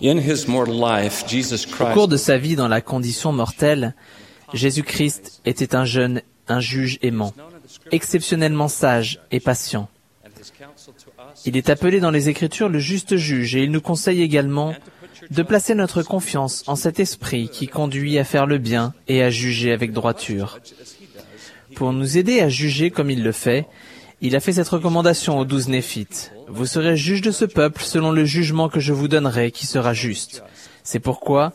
In his mortal life, Jesus Au Christ cours de sa vie dans la condition mortelle, Jésus-Christ était un juge aimant, exceptionnellement sage et patient. Il est appelé dans les Écritures le juste juge et il nous conseille également de placer notre confiance en cet esprit qui conduit à faire le bien et à juger avec droiture. Pour nous aider à juger comme il le fait, il a fait cette recommandation aux 12 Néphites. « Vous serez juges de ce peuple selon le jugement que je vous donnerai qui sera juste. C'est pourquoi,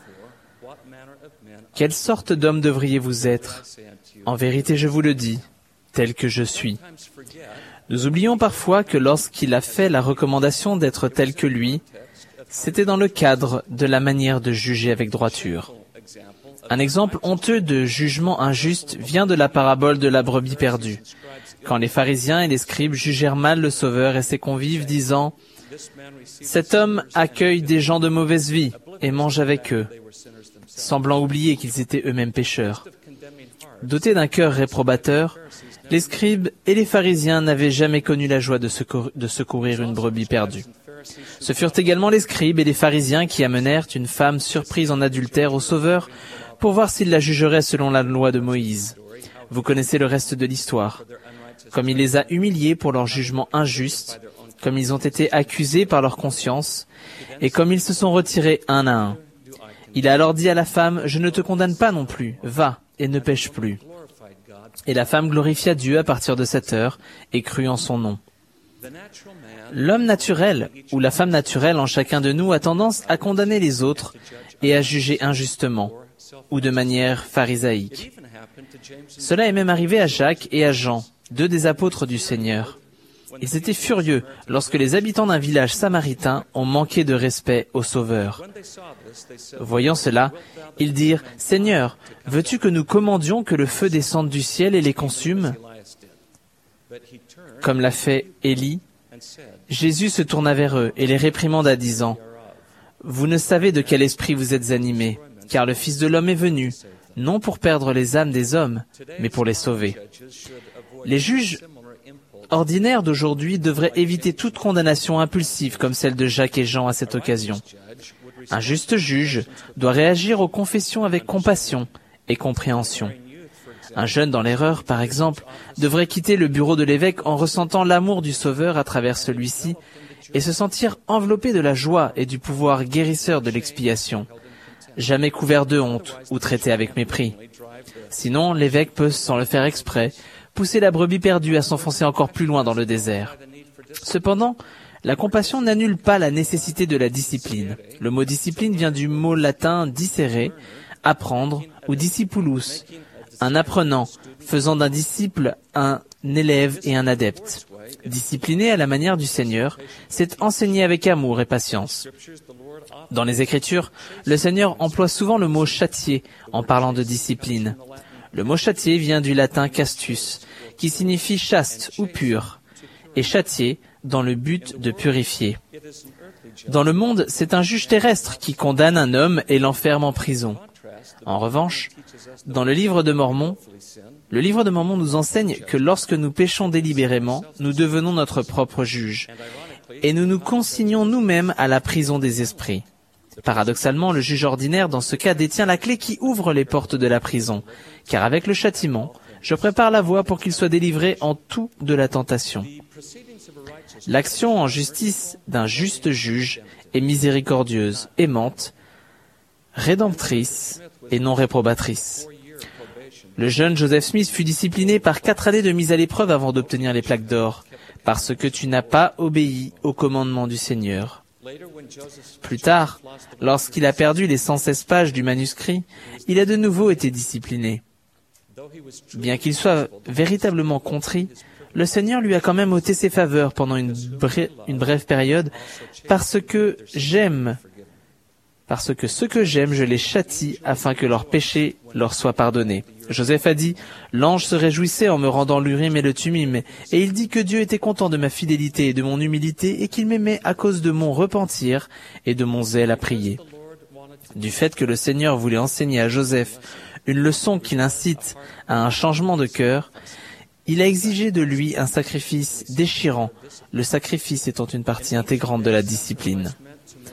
quelle sorte d'homme devriez-vous être? En vérité, je vous le dis, tel que je suis. » Nous oublions parfois que lorsqu'il a fait la recommandation d'être tel que lui, c'était dans le cadre de la manière de juger avec droiture. Un exemple honteux de jugement injuste vient de la parabole de la brebis perdue, quand les pharisiens et les scribes jugèrent mal le Sauveur et ses convives, disant « Cet homme accueille des gens de mauvaise vie et mange avec eux », semblant oublier qu'ils étaient eux-mêmes pécheurs. Dotés d'un cœur réprobateur, les scribes et les pharisiens n'avaient jamais connu la joie de secourir une brebis perdue. Ce furent également les scribes et les pharisiens qui amenèrent une femme surprise en adultère au Sauveur pour voir s'il la jugerait selon la loi de Moïse. Vous connaissez le reste de l'histoire. Comme il les a humiliés pour leur jugement injuste, comme ils ont été accusés par leur conscience, et comme ils se sont retirés un à un. Il a alors dit à la femme, « Je ne te condamne pas non plus, va, et ne pêche plus. » Et la femme glorifia Dieu à partir de cette heure, et crut en son nom. L'homme naturel, ou la femme naturelle en chacun de nous, a tendance à condamner les autres et à juger injustement, ou de manière pharisaïque. Cela est même arrivé à Jacques et à Jean, deux des apôtres du Seigneur. Ils étaient furieux lorsque les habitants d'un village samaritain ont manqué de respect au Sauveur. Voyant cela, ils dirent, « Seigneur, veux-tu que nous commandions que le feu descende du ciel et les consume ?» Comme l'a fait Élie, Jésus se tourna vers eux et les réprimanda, disant, « Vous ne savez de quel esprit vous êtes animés, car le Fils de l'homme est venu, non pour perdre les âmes des hommes, mais pour les sauver. » Les juges ordinaires d'aujourd'hui devraient éviter toute condamnation impulsive comme celle de Jacques et Jean à cette occasion. Un juste juge doit réagir aux confessions avec compassion et compréhension. Un jeune dans l'erreur, par exemple, devrait quitter le bureau de l'évêque en ressentant l'amour du Sauveur à travers celui-ci et se sentir enveloppé de la joie et du pouvoir guérisseur de l'expiation, jamais couvert de honte ou traité avec mépris. Sinon, l'évêque peut, sans le faire exprès, pousser la brebis perdue à s'enfoncer encore plus loin dans le désert. Cependant, la compassion n'annule pas la nécessité de la discipline. Le mot discipline vient du mot latin discere, apprendre, ou discipulus, un apprenant, faisant d'un disciple un élève et un adepte. Discipliner à la manière du Seigneur, c'est enseigner avec amour et patience. Dans les Écritures, le Seigneur emploie souvent le mot châtier en parlant de discipline. Le mot châtier vient du latin castus, qui signifie chaste ou pur, et châtier dans le but de purifier. Dans le monde, c'est un juge terrestre qui condamne un homme et l'enferme en prison. En revanche, dans le livre de Mormon nous enseigne que lorsque nous péchons délibérément, nous devenons notre propre juge, et nous nous consignons nous-mêmes à la prison des esprits. Paradoxalement, le juge ordinaire dans ce cas détient la clé qui ouvre les portes de la prison, car avec le châtiment, je prépare la voie pour qu'il soit délivré en tout de la tentation. L'action en justice d'un juste juge est miséricordieuse, aimante, rédemptrice et non réprobatrice. Le jeune Joseph Smith fut discipliné par 4 années de mise à l'épreuve avant d'obtenir les plaques d'or, parce que tu n'as pas obéi au commandement du Seigneur. Plus tard, lorsqu'il a perdu les 116 pages du manuscrit, il a de nouveau été discipliné. Bien qu'il soit véritablement contrit, le Seigneur lui a quand même ôté ses faveurs pendant une brève période, parce que ce que j'aime, je les châtie afin que leurs péchés leur soient pardonnés. Joseph a dit, « L'ange se réjouissait en me rendant l'Urim et le Thummim, et il dit que Dieu était content de ma fidélité et de mon humilité, et qu'il m'aimait à cause de mon repentir et de mon zèle à prier. » Du fait que le Seigneur voulait enseigner à Joseph une leçon qui l'incite à un changement de cœur, il a exigé de lui un sacrifice déchirant, le sacrifice étant une partie intégrante de la discipline.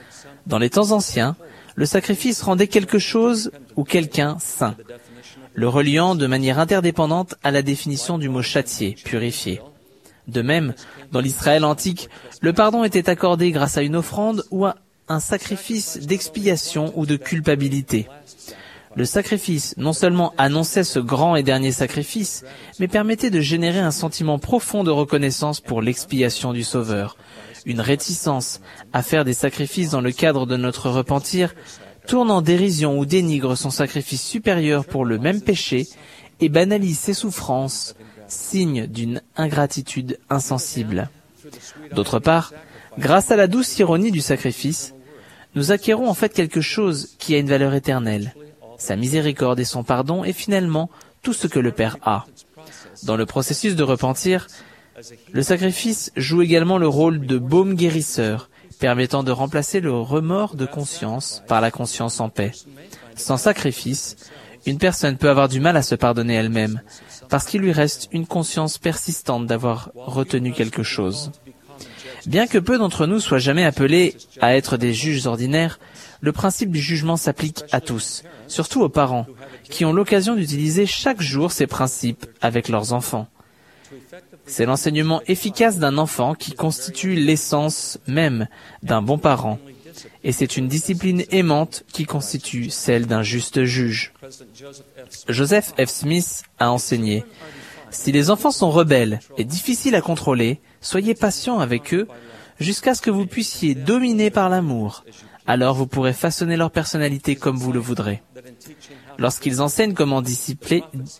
Dans les temps anciens, le sacrifice rendait quelque chose ou quelqu'un saint, le reliant de manière interdépendante à la définition du mot châtier, purifier. De même, dans l'Israël antique, le pardon était accordé grâce à une offrande ou à un sacrifice d'expiation ou de culpabilité. Le sacrifice non seulement annonçait ce grand et dernier sacrifice, mais permettait de générer un sentiment profond de reconnaissance pour l'expiation du Sauveur. Une réticence à faire des sacrifices dans le cadre de notre repentir tourne en dérision ou dénigre son sacrifice supérieur pour le même péché et banalise ses souffrances, signe d'une ingratitude insensible. D'autre part, grâce à la douce ironie du sacrifice, nous acquérons en fait quelque chose qui a une valeur éternelle. Sa miséricorde et son pardon est finalement tout ce que le Père a. Dans le processus de repentir, le sacrifice joue également le rôle de baume guérisseur, permettant de remplacer le remords de conscience par la conscience en paix. Sans sacrifice, une personne peut avoir du mal à se pardonner elle-même, parce qu'il lui reste une conscience persistante d'avoir retenu quelque chose. Bien que peu d'entre nous soient jamais appelés à être des juges ordinaires, le principe du jugement s'applique à tous, surtout aux parents, qui ont l'occasion d'utiliser chaque jour ces principes avec leurs enfants. C'est l'enseignement efficace d'un enfant qui constitue l'essence même d'un bon parent, et c'est une discipline aimante qui constitue celle d'un juste juge. Joseph F. Smith a enseigné « Si les enfants sont rebelles et difficiles à contrôler, soyez patients avec eux jusqu'à ce que vous puissiez dominer par l'amour. Alors vous pourrez façonner leur personnalité comme vous le voudrez. » Lorsqu'ils enseignent comment discipliner,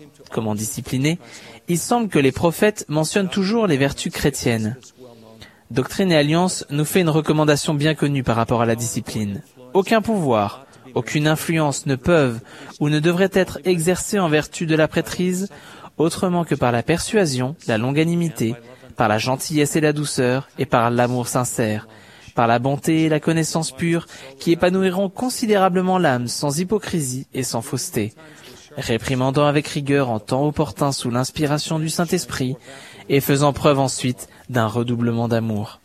il semble que les prophètes mentionnent toujours les vertus chrétiennes. Doctrine et Alliance nous fait une recommandation bien connue par rapport à la discipline. Aucun pouvoir, aucune influence ne peuvent ou ne devraient être exercés en vertu de la prêtrise, autrement que par la persuasion, la longanimité, par la gentillesse et la douceur, et par l'amour sincère, par la bonté et la connaissance pure, qui épanouiront considérablement l'âme sans hypocrisie et sans fausseté, réprimandant avec rigueur en temps opportun sous l'inspiration du Saint-Esprit, et faisant preuve ensuite d'un redoublement d'amour.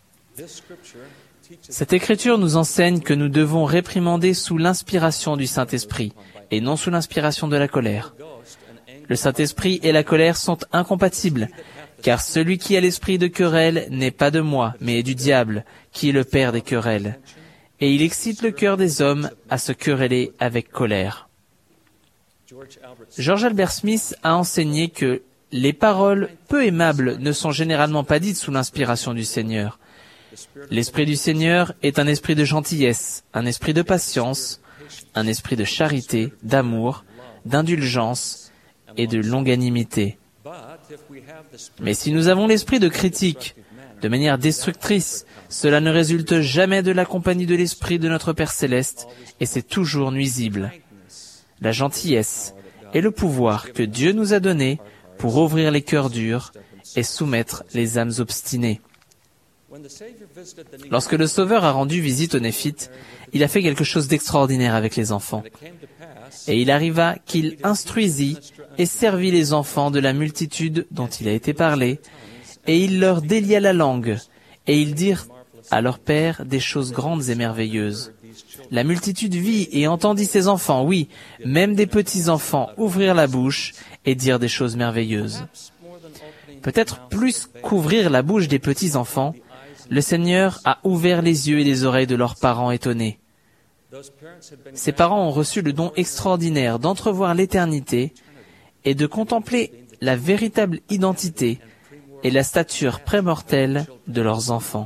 Cette écriture nous enseigne que nous devons réprimander sous l'inspiration du Saint-Esprit, et non sous l'inspiration de la colère. Le Saint-Esprit et la colère sont incompatibles, car celui qui a l'esprit de querelle n'est pas de moi, mais est du diable, qui est le père des querelles. Et il excite le cœur des hommes à se quereller avec colère. George Albert Smith a enseigné que les paroles peu aimables ne sont généralement pas dites sous l'inspiration du Seigneur. L'esprit du Seigneur est un esprit de gentillesse, un esprit de patience, un esprit de charité, d'amour, d'indulgence et de longanimité. Mais si nous avons l'esprit de critique, de manière destructrice, cela ne résulte jamais de la compagnie de l'Esprit de notre Père Céleste, et c'est toujours nuisible. La gentillesse est le pouvoir que Dieu nous a donné pour ouvrir les cœurs durs et soumettre les âmes obstinées. Lorsque le Sauveur a rendu visite aux Néphites, il a fait quelque chose d'extraordinaire avec les enfants. Et il arriva qu'il instruisit et servit les enfants de la multitude dont il a été parlé, et il leur délia la langue, et ils dirent à leur père des choses grandes et merveilleuses. La multitude vit et entendit ses enfants, oui, même des petits-enfants, ouvrir la bouche et dire des choses merveilleuses. Peut-être plus qu'ouvrir la bouche des petits-enfants, le Seigneur a ouvert les yeux et les oreilles de leurs parents étonnés. Ces parents ont reçu le don extraordinaire d'entrevoir l'éternité et de contempler la véritable identité et la stature prémortelle de leurs enfants.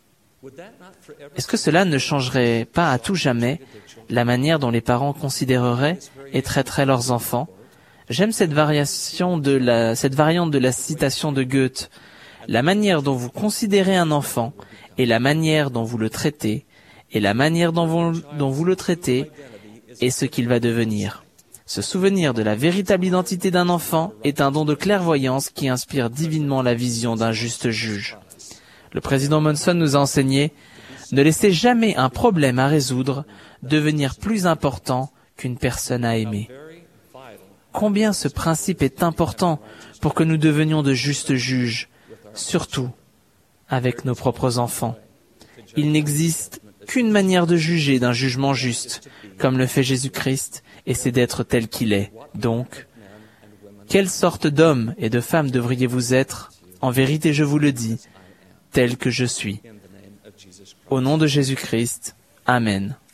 Est-ce que cela ne changerait pas à tout jamais la manière dont les parents considéreraient et traiteraient leurs enfants? J'aime cette variante de la citation de Goethe. La manière dont vous considérez un enfant et la manière dont vous le traitez, et la manière dont vous le traitez est ce qu'il va devenir. Se souvenir de la véritable identité d'un enfant est un don de clairvoyance qui inspire divinement la vision d'un juste juge. Le président Monson nous a enseigné « Ne laissez jamais un problème à résoudre devenir plus important qu'une personne à aimer ». Combien ce principe est important pour que nous devenions de justes juges, surtout avec nos propres enfants. Il n'existe qu'une manière de juger d'un jugement juste, comme le fait Jésus-Christ, et c'est d'être tel qu'il est. Donc, quelle sorte d'hommes et de femmes devriez-vous être? En vérité, je vous le dis, tel que je suis. Au nom de Jésus-Christ, Amen.